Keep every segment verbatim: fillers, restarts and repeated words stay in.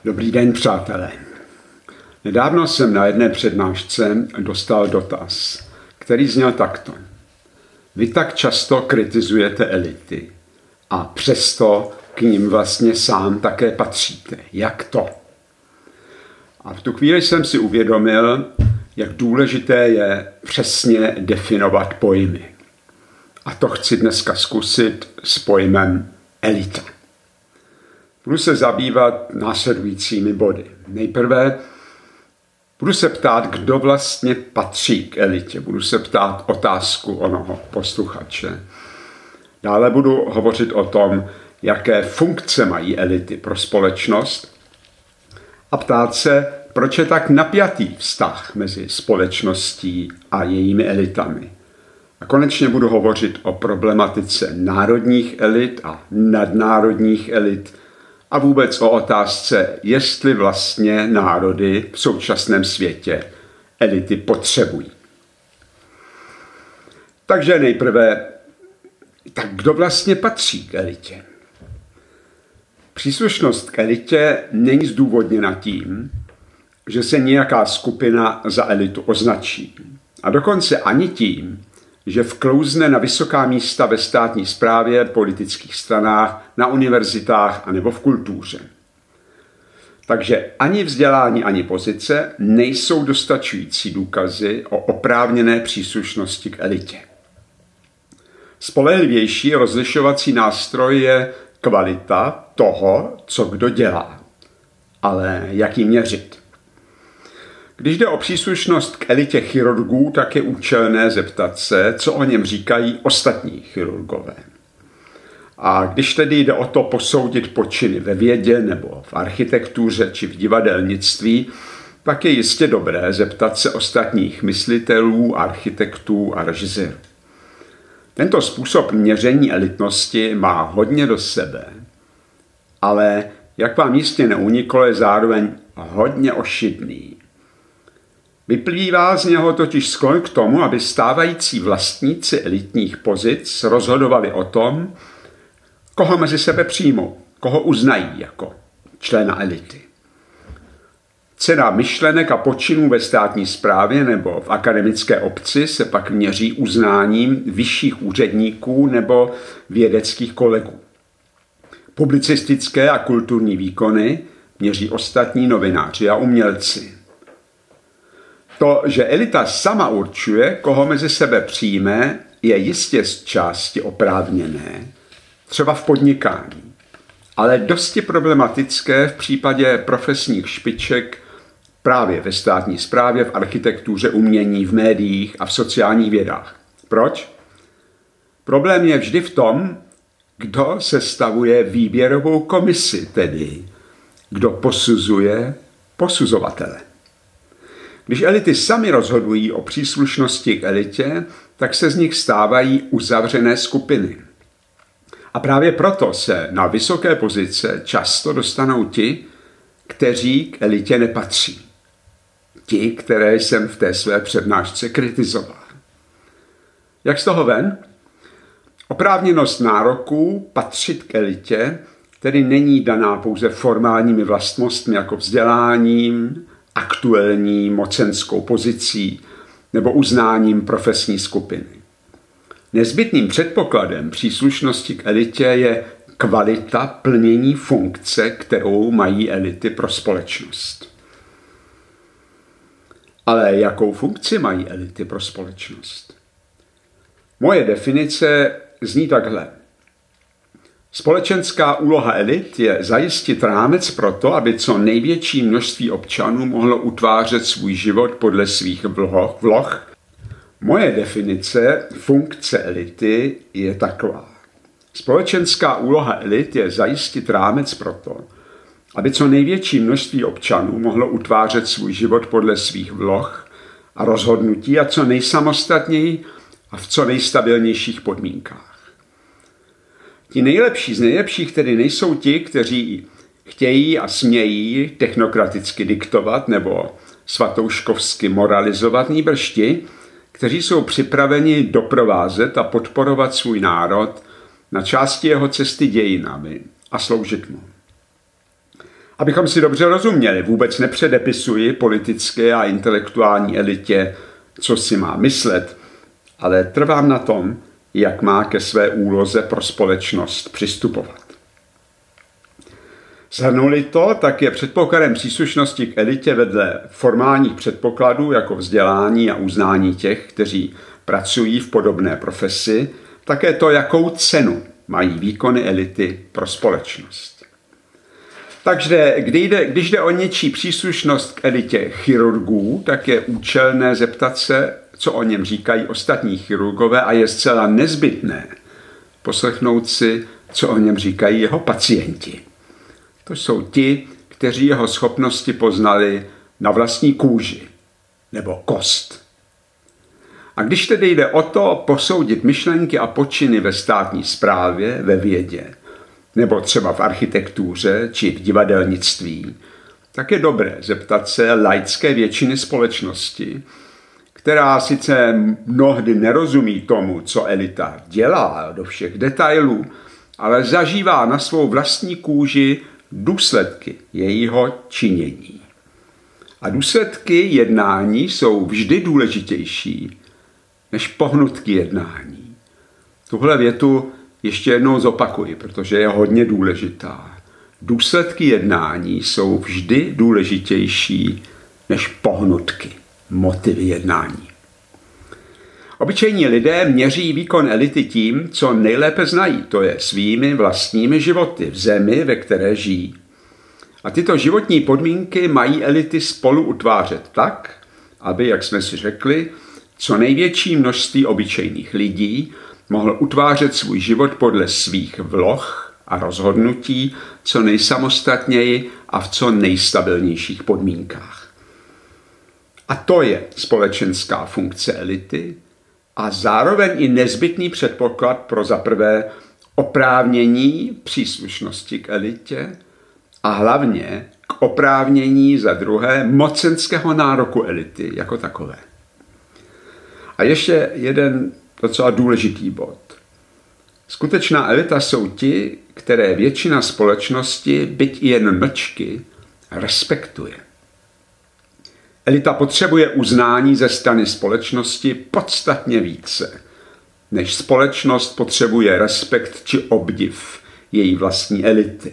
Dobrý den, přátelé. Nedávno jsem na jedné přednášce dostal dotaz, který zněl takto. Vy tak často kritizujete elity a přesto k nim vlastně sám také patříte. Jak to? A v tu chvíli jsem si uvědomil, jak důležité je přesně definovat pojmy. A to chci dneska zkusit s pojmem elita. Budu se zabývat následujícími body. Nejprve budu se ptát, kdo vlastně patří k elitě. Budu se ptát otázku onoho posluchače. Dále budu hovořit o tom, jaké funkce mají elity pro společnost a ptát se, proč je tak napjatý vztah mezi společností a jejími elitami. A konečně budu hovořit o problematice národních elit a nadnárodních elit a vůbec o otázce, jestli vlastně národy v současném světě elity potřebují. Takže nejprve, tak kdo vlastně patří k elitě? Příslušnost k elitě není zdůvodněna tím, že se nějaká skupina za elitu označí. A dokonce ani tím, že vklouzne na vysoká místa ve státní správě, politických stranách, na univerzitách anebo v kultuře. Takže ani vzdělání, ani pozice nejsou dostačující důkazy o oprávněné příslušnosti k elitě. Spolehlivější rozlišovací nástroj je kvalita toho, co kdo dělá. Ale jak ji měřit? Když jde o příslušnost k elitě chirurgů, tak je účelné zeptat se, co o něm říkají ostatní chirurgové. A když tedy jde o to posoudit počiny ve vědě nebo v architektuře či v divadelnictví, tak je jistě dobré zeptat se ostatních myslitelů, architektů a režisérů. Tento způsob měření elitnosti má hodně do sebe, ale jak vám jistě neuniklo, je zároveň hodně ošidný. Vyplývá z něho totiž sklon k tomu, aby stávající vlastníci elitních pozic rozhodovali o tom, koho mezi sebe přijmou, koho uznají jako člena elity. Cena myšlenek a počinů ve státní správě nebo v akademické obci se pak měří uznáním vyšších úředníků nebo vědeckých kolegů. Publicistické a kulturní výkony měří ostatní novináři a umělci. To, že elita sama určuje, koho mezi sebe přijme, je jistě z části oprávněné, třeba v podnikání, ale dosti problematické v případě profesních špiček právě ve státní správě, v architektuře, umění, v médiích a v sociálních vědách. Proč? Problém je vždy v tom, kdo sestavuje výběrovou komisi, tedy kdo posuzuje posuzovatele. Když elity sami rozhodují o příslušnosti k elitě, tak se z nich stávají uzavřené skupiny. A právě proto se na vysoké pozice často dostanou ti, kteří k elitě nepatří. Ti, které jsem v té své přednášce kritizoval. Jak z toho ven? Oprávněnost nároků patřit k elitě tedy není daná pouze formálními vlastnostmi jako vzděláním, aktuální mocenskou pozicí nebo uznáním profesní skupiny. Nezbytným předpokladem příslušnosti k elitě je kvalita plnění funkce, kterou mají elity pro společnost. Ale jakou funkci mají elity pro společnost? Moje definice zní takhle. Společenská úloha elit je zajistit rámec pro to, aby co největší množství občanů mohlo utvářet svůj život podle svých vloh. Moje definice funkce elity je taková. Společenská úloha elit je zajistit rámec pro to, aby co největší množství občanů mohlo utvářet svůj život podle svých vloh a rozhodnutí a co nejsamostatněji a v co nejstabilnějších podmínkách. Ti nejlepší z nejlepších tedy nejsou ti, kteří chtějí a smějí technokraticky diktovat nebo svatouškovsky moralizovat, nýbrž ti, kteří jsou připraveni doprovázet a podporovat svůj národ na části jeho cesty dějinami a sloužit mu. Abychom si dobře rozuměli, vůbec nepředepisuji politické a intelektuální elitě, co si má myslet, ale trvám na tom, jak má ke své úloze pro společnost přistupovat. Shrnuli to, tak je předpokladem příslušnosti k elitě vedle formálních předpokladů jako vzdělání a uznání těch, kteří pracují v podobné profesi, také to, jakou cenu mají výkony elity pro společnost. Takže když jde, když jde o něčí příslušnost k elitě chirurgů, tak je účelné zeptat se, co o něm říkají ostatní chirurgové, a je zcela nezbytné poslechnout si, co o něm říkají jeho pacienti. To jsou ti, kteří jeho schopnosti poznali na vlastní kůži nebo kost. A když tedy jde o to posoudit myšlenky a počiny ve státní správě, ve vědě, nebo třeba v architektuře či v divadelnictví, tak je dobré zeptat se laické většiny společnosti, která sice mnohdy nerozumí tomu, co elita dělá do všech detailů, ale zažívá na svou vlastní kůži důsledky jejího činění. A důsledky jednání jsou vždy důležitější než pohnutky jednání. Tuhle větu ještě jednou zopakuji, protože je hodně důležitá. Důsledky jednání jsou vždy důležitější než pohnutky, motivy jednání. Obyčejní lidé měří výkon elity tím, co nejlépe znají, to je svými vlastními životy v zemi, ve které žijí. A tyto životní podmínky mají elity spolu utvářet tak, aby, jak jsme si řekli, co největší množství obyčejných lidí mohl utvářet svůj život podle svých vloh a rozhodnutí co nejsamostatněji a v co nejstabilnějších podmínkách. A to je společenská funkce elity a zároveň i nezbytný předpoklad pro zaprvé oprávnění příslušnosti k elitě a hlavně k oprávnění za druhé mocenského nároku elity jako takové. A ještě jeden docela důležitý bod. Skutečná elita jsou ti, které většina společnosti, byť i jen mlčky, respektuje. Elita potřebuje uznání ze strany společnosti podstatně více, než společnost potřebuje respekt či obdiv její vlastní elity.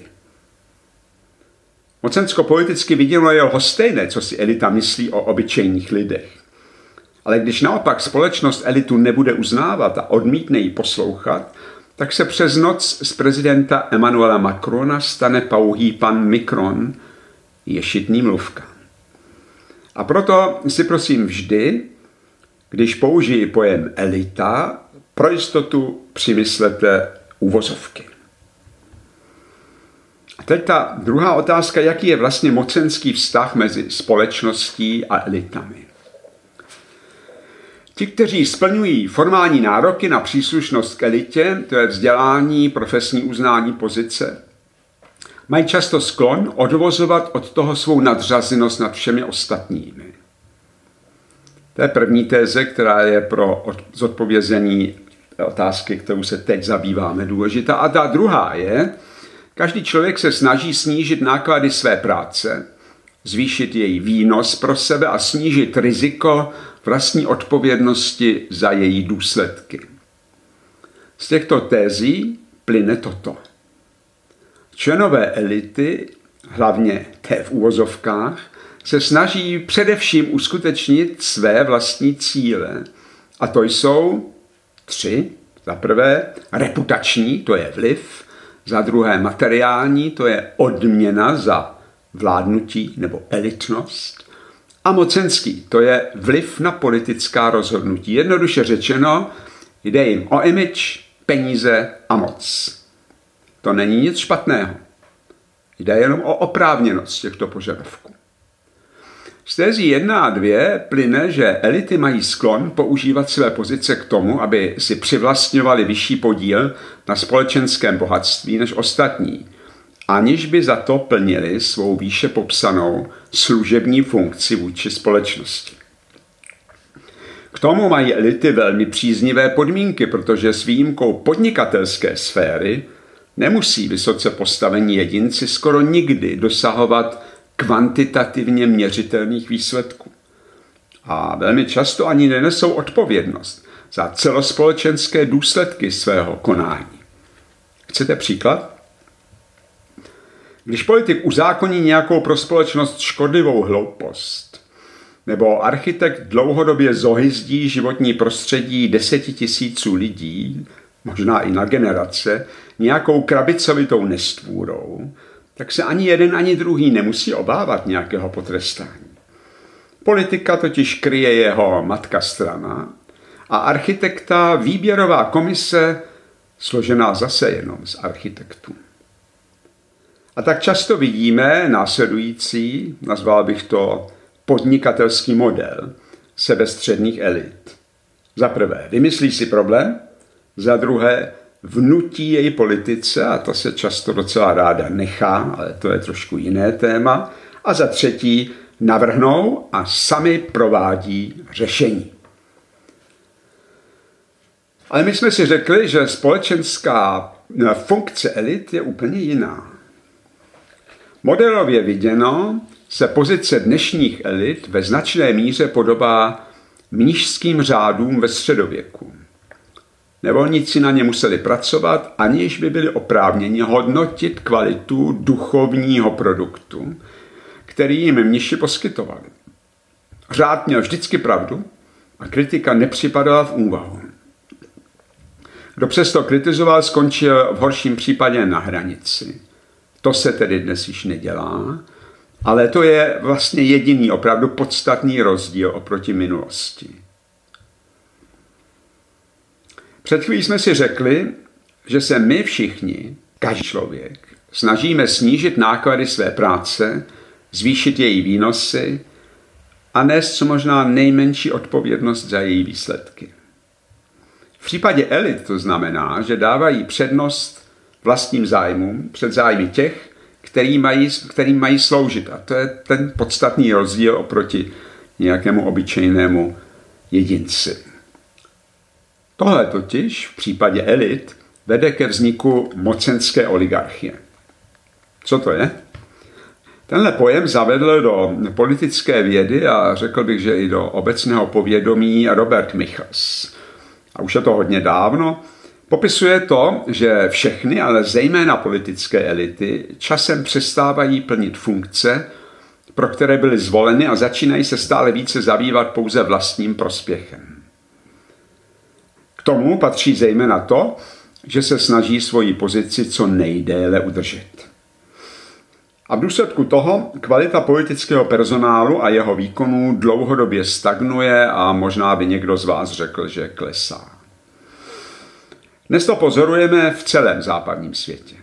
Mocensko-politicky viděno je lhostejné, co si elita myslí o obyčejných lidech. Ale když naopak společnost elitu nebude uznávat a odmítne ji poslouchat, tak se přes noc z prezidenta Emmanuela Macrona stane pouhý pan Mikron, ješitný mluvka. A proto si prosím vždy, když použiji pojem elita, pro jistotu přimyslete uvozovky. A teď ta druhá otázka, jaký je vlastně mocenský vztah mezi společností a elitami. Ti, kteří splňují formální nároky na příslušnost k elitě, to je vzdělání, profesní uznání, pozice, mají často sklon odvozovat od toho svou nadřazenost nad všemi ostatními. To je první téze, která je pro zodpovězení otázky, kterou se teď zabýváme, důležitá. A ta druhá je, každý člověk se snaží snížit náklady své práce, zvýšit její výnos pro sebe a snížit riziko vlastní odpovědnosti za její důsledky. Z těchto tézí plyne toto. Členové elity, hlavně té v uvozovkách, se snaží především uskutečnit své vlastní cíle. A to jsou tři. Za prvé reputační, to je vliv. Za druhé materiální, to je odměna za vládnutí nebo elitnost. A mocenský, to je vliv na politická rozhodnutí. Jednoduše řečeno, jde jim o image, peníze a moc. To není nic špatného. Jde jenom o oprávněnost těchto požadavků. Z tézí jedna a dvě plyne, že elity mají sklon používat své pozice k tomu, aby si přivlastňovali vyšší podíl na společenském bohatství než ostatní, aniž by za to plnili svou výše popsanou služební funkci vůči společnosti. K tomu mají elity velmi příznivé podmínky, protože s výjimkou podnikatelské sféry nemusí vysoce postavení jedinci skoro nikdy dosahovat kvantitativně měřitelných výsledků. A velmi často ani nenesou odpovědnost za celospolečenské důsledky svého konání. Chcete příklad? Když politik uzákoní nějakou pro společnost škodlivou hloupost, nebo architekt dlouhodobě zohyzdí životní prostředí desetitisíců lidí, možná i na generace, nějakou krabicovitou nestvůrou, tak se ani jeden, ani druhý nemusí obávat nějakého potrestání. Politika totiž kryje jeho matka strana a architekta výběrová komise složená zase jenom z architektů. A tak často vidíme následující, nazval bych to podnikatelský model sebestředných elit. Za prvé, vymyslí si problém, za druhé, vnutí jej politice, a to se často docela ráda nechá, ale to je trošku jiné téma, a za třetí, navrhnou a sami provádí řešení. Ale my jsme si řekli, že společenská funkce elit je úplně jiná. Modelově viděno se pozice dnešních elit ve značné míře podobá mnišským řádům ve středověku. Nevolníci na ně museli pracovat, aniž by byli oprávněni hodnotit kvalitu duchovního produktu, který jim mniši poskytovali. Řád měl vždycky pravdu a kritika nepřipadala v úvahu. Kdo přesto kritizoval, skončil v horším případě na hranici. To se tedy dnes již nedělá, ale to je vlastně jediný opravdu podstatný rozdíl oproti minulosti. Před chvílí jsme si řekli, že se my všichni, každý člověk, snažíme snížit náklady své práce, zvýšit její výnosy a nést co možná nejmenší odpovědnost za její výsledky. V případě elit to znamená, že dávají přednost vlastním zájmům před zájmy těch, který mají, kterým mají sloužit. A to je ten podstatný rozdíl oproti nějakému obyčejnému jedinci. Tohle totiž v případě elit vede ke vzniku mocenské oligarchie. Co to je? Tenhle pojem zavedl do politické vědy a řekl bych, že i do obecného povědomí Robert Michels. A už je to hodně dávno. Popisuje to, že všechny, ale zejména politické elity, časem přestávají plnit funkce, pro které byly zvoleny a začínají se stále více zabývat pouze vlastním prospěchem. K tomu patří zejména to, že se snaží svoji pozici co nejdéle udržet. A v důsledku toho kvalita politického personálu a jeho výkonů dlouhodobě stagnuje a možná by někdo z vás řekl, že klesá. Dnes to pozorujeme v celém západním světě.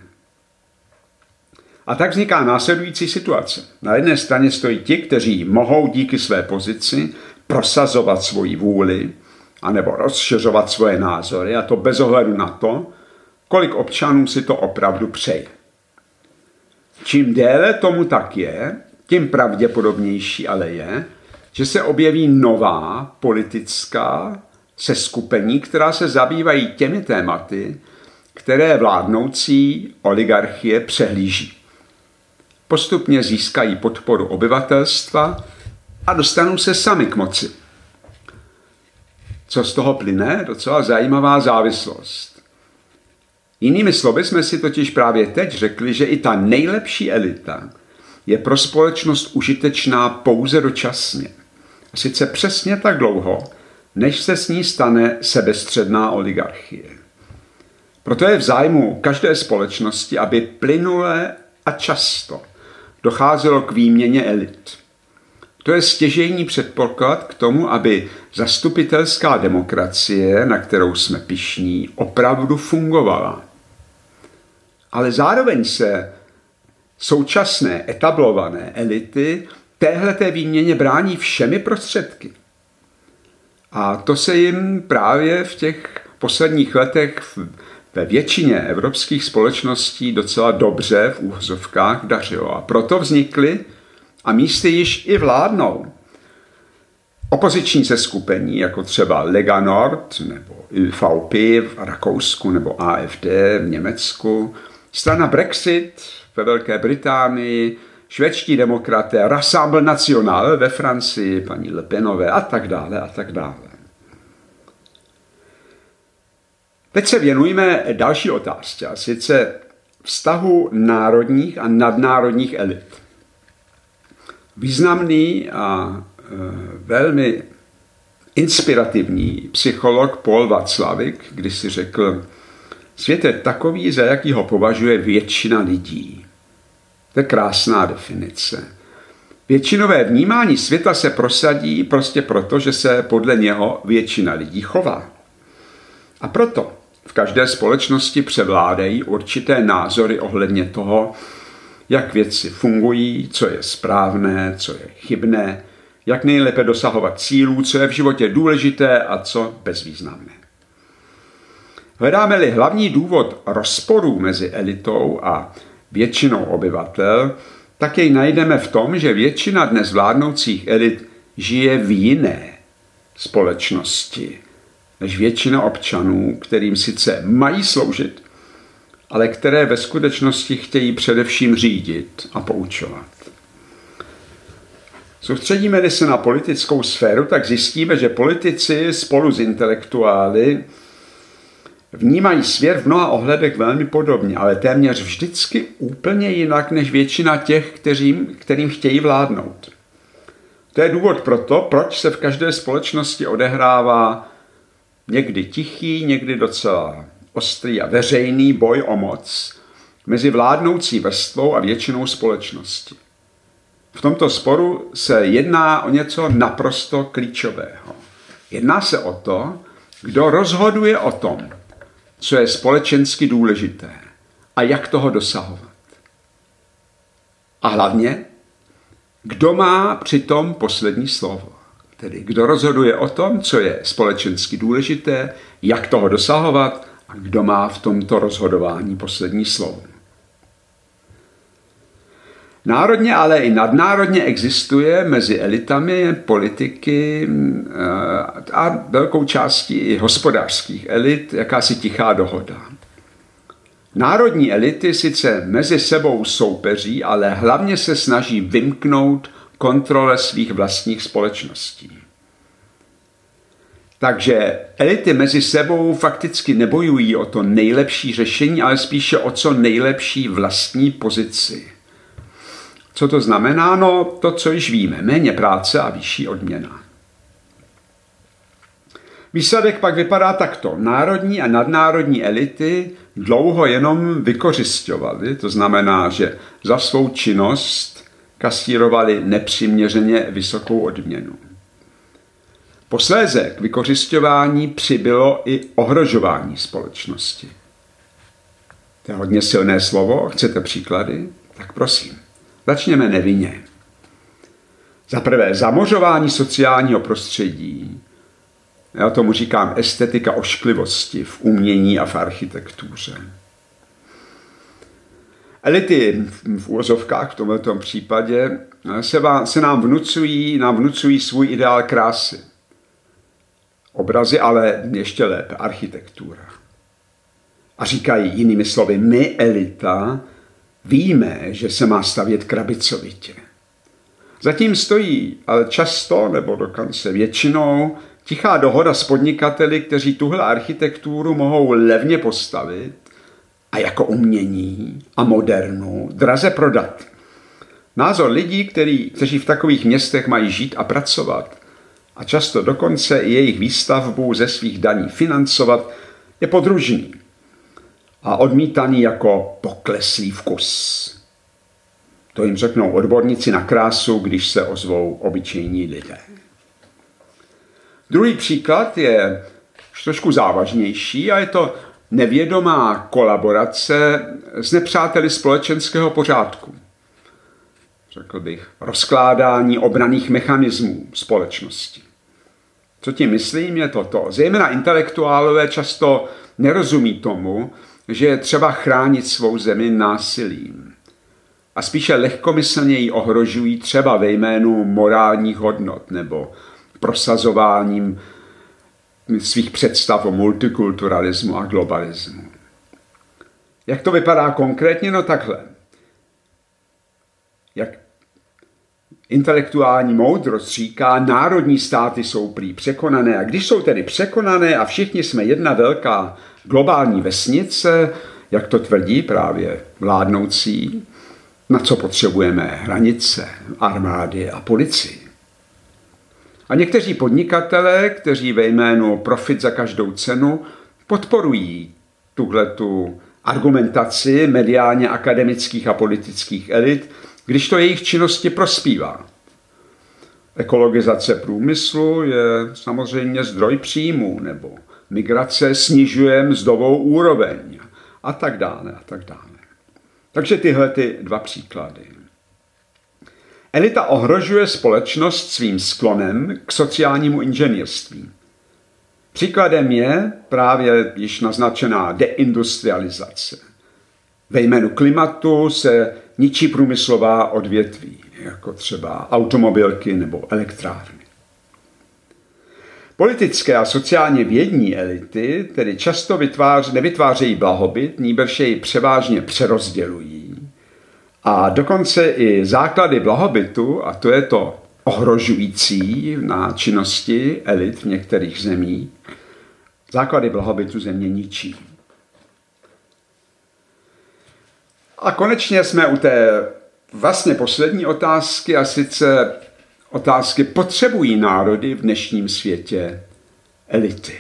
A tak vzniká následující situace. Na jedné straně stojí ti, kteří mohou díky své pozici prosazovat svoji vůli anebo rozšiřovat svoje názory, a to bez ohledu na to, kolik občanů si to opravdu přeje. Čím déle tomu tak je, tím pravděpodobnější ale je, že se objeví nová politická seskupení, která se zabývají těmi tématy, které vládnoucí oligarchie přehlíží. Postupně získají podporu obyvatelstva a dostanou se sami k moci. Co z toho plyne? Docela zajímavá závislost. Jinými slovy jsme si totiž právě teď řekli, že i ta nejlepší elita je pro společnost užitečná pouze dočasně. A sice přesně tak dlouho, než se s ní stane sebestředná oligarchie. Proto je v zájmu každé společnosti, aby plynule a často docházelo k výměně elit. To je stěžejní předpoklad k tomu, aby zastupitelská demokracie, na kterou jsme pyšní, opravdu fungovala. Ale zároveň se současné etablované elity téhleté výměně brání všemi prostředky. A to se jim právě v těch posledních letech ve většině evropských společností docela dobře v úvozovkách dařilo. A proto vznikly a místy již i vládnou opoziční seskupení, jako třeba Lega Nord nebo U V P v Rakousku nebo A F D v Německu, Strana Brexit ve Velké Británii, švédští demokraté, Rassemblement National ve Francii, paní Le Penové a tak dále a tak dále. Teď se věnujeme další otázce, a sice vztahu národních a nadnárodních elit. Významný a e, velmi inspirativní psycholog Paul Václavik kdysi řekl, svět je takový, za jaký ho považuje většina lidí. To je krásná definice. Většinové vnímání světa se prosadí prostě proto, že se podle něho většina lidí chová. A proto v každé společnosti převládají určité názory ohledně toho, jak věci fungují, co je správné, co je chybné, jak nejlépe dosahovat cílů, co je v životě důležité a co bezvýznamné. Hledáme-li hlavní důvod rozporů mezi elitou a většinou obyvatel, tak jej najdeme v tom, že většina dnes vládnoucích elit žije v jiné společnosti než většina občanů, kterým sice mají sloužit, ale které ve skutečnosti chtějí především řídit a poučovat. Soustředíme-li se na politickou sféru, tak zjistíme, že politici spolu s intelektuály vnímají svět v mnoha ohledech velmi podobně, ale téměř vždycky úplně jinak než většina těch, kterým, kterým chtějí vládnout. To je důvod pro to, proč se v každé společnosti odehrává někdy tichý, někdy docela ostrý a veřejný boj o moc mezi vládnoucí vrstvou a většinou společnosti. V tomto sporu se jedná o něco naprosto klíčového. Jedná se o to, kdo rozhoduje o tom, co je společensky důležité a jak toho dosahovat. A hlavně, kdo má přitom poslední slovo. Tedy kdo rozhoduje o tom, co je společensky důležité, jak toho dosahovat a kdo má v tomto rozhodování poslední slovo. Národně, ale i nadnárodně existuje mezi elitami politiky a velkou částí i hospodářských elit jakási tichá dohoda. Národní elity sice mezi sebou soupeří, ale hlavně se snaží vymknout kontrole svých vlastních společností. Takže elity mezi sebou fakticky nebojují o to nejlepší řešení, ale spíše o co nejlepší vlastní pozici. Co to znamená? No, to, co již víme, méně práce a vyšší odměna. Výsledek pak vypadá takto. Národní a nadnárodní elity dlouho jenom vykořisťovaly, to znamená, že za svou činnost kasírovali nepřiměřeně vysokou odměnu. Posléze k vykořisťování přibylo i ohrožování společnosti. To je hodně silné slovo, chcete příklady? Tak prosím. Začněme nevinně. Za prvé, zamořování sociálního prostředí. Já tomu říkám estetika ošklivosti v umění a v architektuře. Elity v úvozovkách v tomto případě se, vám, se nám, vnucují, nám vnucují svůj ideál krásy. Obrazy, ale ještě lépe architektura. A říkají jinými slovy, my elita víme, že se má stavět krabicovitě. Zatím stojí, ale často, nebo dokonce většinou, tichá dohoda s podnikateli, kteří tuhle architekturu mohou levně postavit a jako umění a modernu draze prodat. Názor lidí, který, kteří v takových městech mají žít a pracovat a často dokonce i jejich výstavbu ze svých daní financovat, je podružný a odmítaný jako pokleslý vkus. To jim řeknou odborníci na krásu, když se ozvou obyčejní lidé. Druhý příklad je trošku závažnější a je to nevědomá kolaborace s nepřáteli společenského pořádku. Řekl bych, rozkládání obranných mechanismů společnosti. Co tím myslím je toto. Zejména intelektuálové často nerozumí tomu, že je třeba chránit svou zemi násilím. A spíše lehkomyslně ji ohrožují třeba ve jménu morálních hodnot nebo prosazováním svých představ o multikulturalismu a globalismu. Jak to vypadá konkrétně? No takhle. Jak intelektuální moudrost říká, národní státy jsou prý překonané. A když jsou tedy překonané a všichni jsme jedna velká globální vesnice, jak to tvrdí právě vládnoucí, na co potřebujeme hranice, armády a policii. A někteří podnikatelé, kteří ve jménu profit za každou cenu podporují tuhletu argumentaci mediálně akademických a politických elit, když to jejich činnosti prospívá. Ekologizace průmyslu je samozřejmě zdroj příjmů, nebo migrace snižuje mzdovou úroveň a tak dále a tak dále. Takže tyhle ty dva příklady. Elita ohrožuje společnost svým sklonem k sociálnímu inženýrství. Příkladem je právě již naznačená deindustrializace. Ve jménu klimatu se ničí průmyslová odvětví, jako třeba automobilky nebo elektrárny. Politické a sociálně vědní elity tedy často vytvář, nevytvářejí blahobyt, nýbrž jej převážně přerozdělují. A dokonce i základy blahobytu, a to je to ohrožující na činnosti elit v některých zemích, základy blahobytu země ničí. A konečně jsme u té vlastně poslední otázky, a sice otázky, potřebují národy v dnešním světě elity.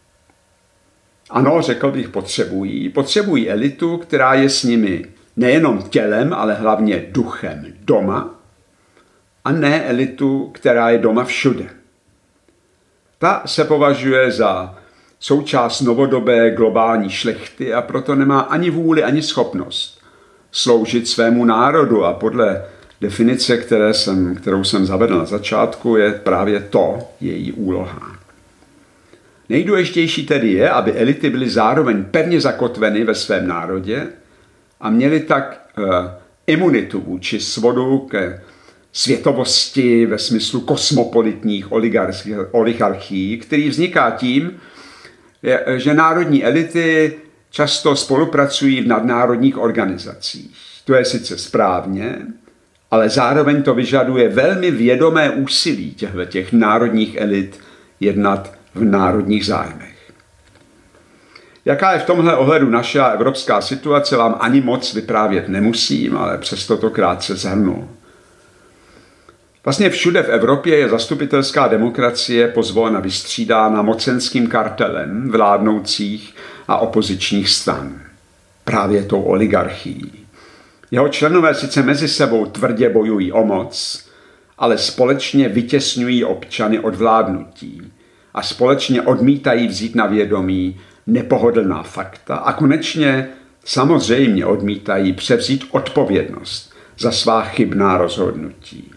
Ano, řekl bych, potřebují. Potřebují elitu, která je s nimi nejenom tělem, ale hlavně duchem doma, a ne elitu, která je doma všude. Ta se považuje za součást novodobé globální šlechty a proto nemá ani vůli, ani schopnost sloužit svému národu, a podle definice, které jsem, kterou jsem zavedl na začátku, je právě to její úloha. Nejdůležitější tedy je, aby elity byly zároveň pevně zakotveny ve svém národě a měly tak e, imunitu vůči svodu ke světovosti ve smyslu kosmopolitních oligarchií, který vzniká tím, že národní elity často spolupracují v nadnárodních organizacích. To je sice správně, ale zároveň to vyžaduje velmi vědomé úsilí těchto těch národních elit jednat v národních zájmech. Jaká je v tomhle ohledu naše evropská situace, vám ani moc vyprávět nemusím, ale přesto to krátce shrnu. Vlastně všude v Evropě je zastupitelská demokracie pozvolna vystřídána mocenským kartelem vládnoucích a opozičních stran. Právě tou oligarchií. Jeho členové sice mezi sebou tvrdě bojují o moc, ale společně vytěsňují občany od vládnutí a společně odmítají vzít na vědomí nepohodlná fakta a konečně samozřejmě odmítají převzít odpovědnost za svá chybná rozhodnutí.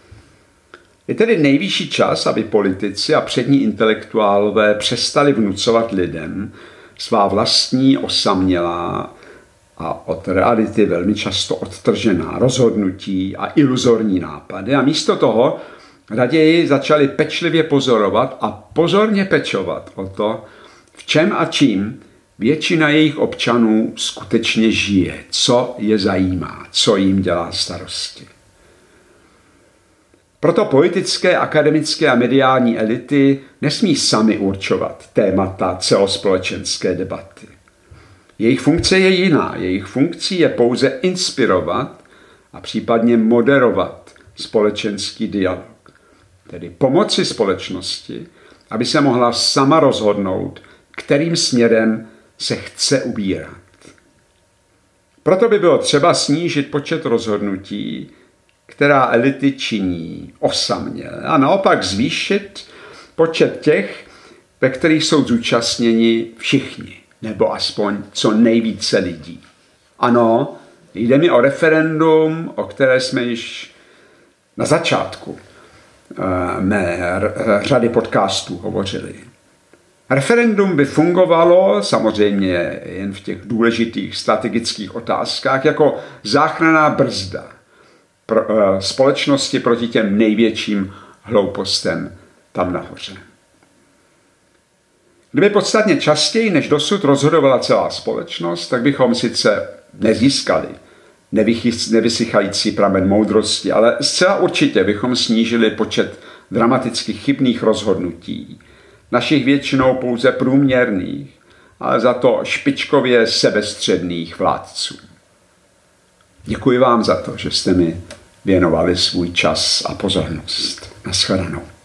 Je tedy nejvyšší čas, aby politici a přední intelektuálové přestali vnucovat lidem svá vlastní osamělá a od reality velmi často odtržená rozhodnutí a iluzorní nápady a místo toho raději začali pečlivě pozorovat a pozorně pečovat o to, v čem a čím většina jejich občanů skutečně žije, co je zajímá, co jim dělá starosti. Proto politické, akademické a mediální elity nesmí sami určovat témata celospolečenské debaty. Jejich funkce je jiná. Jejich funkcí je pouze inspirovat a případně moderovat společenský dialog. Tedy pomoci společnosti, aby se mohla sama rozhodnout, kterým směrem se chce ubírat. Proto by bylo třeba snížit počet rozhodnutí, která elity činí osaměle, a naopak zvýšit počet těch, ve kterých jsou zúčastněni všichni, nebo aspoň co nejvíce lidí. Ano, jde mi o referendum, o které jsme již na začátku mé řady podcastů hovořili. Referendum by fungovalo samozřejmě jen v těch důležitých strategických otázkách jako záchranná brzda pro, společnosti proti těm největším hloupostem tam nahoře. Kdyby podstatně častěji než dosud rozhodovala celá společnost, tak bychom sice nezískali nevysychající pramen moudrosti, ale zcela určitě bychom snížili počet dramatických chybných rozhodnutí, našich většinou pouze průměrných, ale za to špičkově sebestředných vládců. Děkuji vám za to, že jste mi věnovali svůj čas a pozornost. Naschledanou.